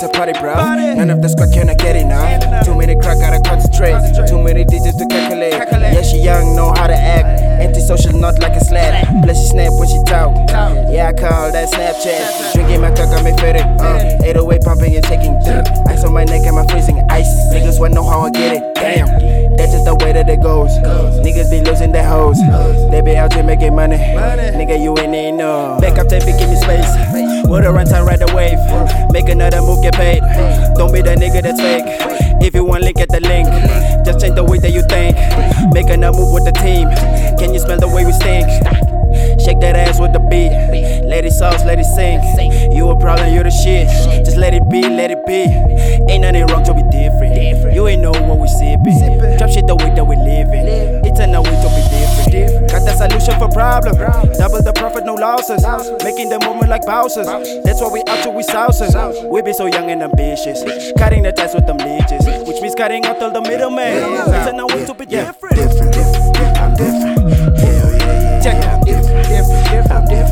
to party, bro. None of the squad cannot get enough. Too many crack, gotta concentrate. Too many digits to calculate. Yeah, she young, know how to act. Antisocial, not like a slap. Plus she snap when she talk. Yeah, I call that Snapchat. Drinking my cock, got me fitted. 808 pumping and shaking. Ice on my neck and my freezing ice. Niggas wanna know how I get it. Damn, that's just the way that it goes. Niggas be losing their hoes. They be out here making money. Nigga, you ain't need no. Back up, take give me space. With a run time, ride the wave. Make another move, get paid. Don't be that nigga that's fake. If you want link at the link, just change the way that you think. Make another move with the team. Can you smell the way we stink? Shake that ass with the beat. Let it sauce, let it sink. You a problem, you the shit. Just let it be, let it be. Ain't nothing wrong to be different. You ain't know what we sipping. Drop shit the way that we living. It's a no way to be different. Got the solution for problem. Double the profit, no losses. Making the movement like bouncers. That's why we out till we sauces. We be so young and ambitious. Cutting the ties with them leeches, which means cutting out all the middleman. It's a no way to be different. I'm different. Hell yeah. Check it out. I'm different.